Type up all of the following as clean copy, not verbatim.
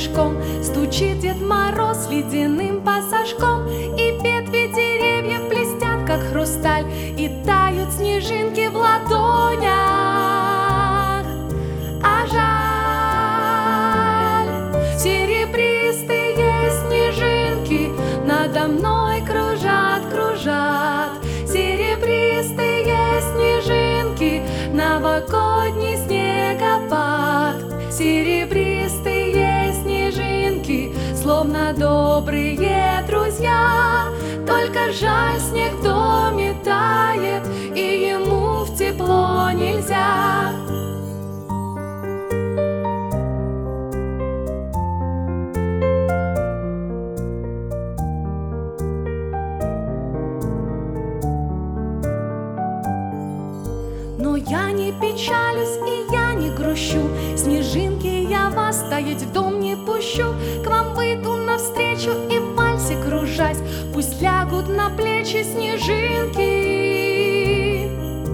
снежком, стучит Дед Мороз ледяным пассажком, и ветви деревьев блестят, как хрусталь, и тают снежинки в ладонях. А жаль, серебристые снежинки надо мной кружат, кружат. Серебристые снежинки, новогодний снегопад. Серебристые снежинки, словно добрые друзья. Только жаль, снег в доме тает, и ему в тепло нельзя. Но я не печалюсь и я не грущу, снежинки, я вас таять в дом не пущу. К вам выйду навстречу и в вальсе кружась, пусть лягут на плечи снежинки,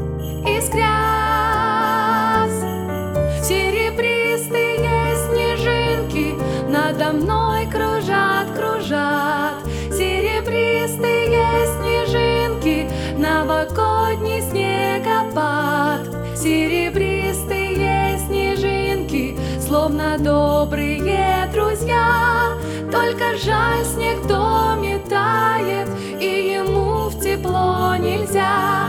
искрясь. Серебристые снежинки надо мной кружат, кружат. Серебристые снежинки, новогодний снегопад. Серебристые снежинки, словно добрые друзья. Только жаль, снег в доме тает, и ему в тепло нельзя.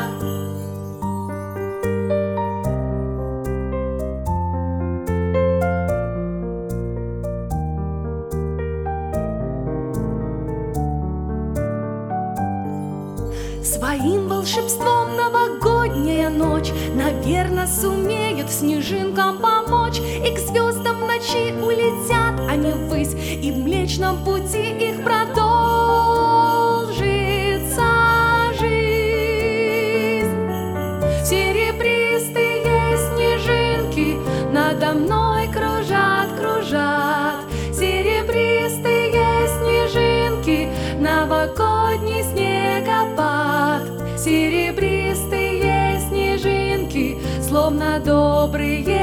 Своим волшебством новогодняя ночь, наверно, сумеют снежинкам помочь. И к звездам в ночи улетят они ввысь, и в Млечном Пути их продолжится жизнь. Серебристые снежинки надо мной кружат, кружат. Серебристые снежинки, новогодний снегопад. Серебристые снежинки, словно добрые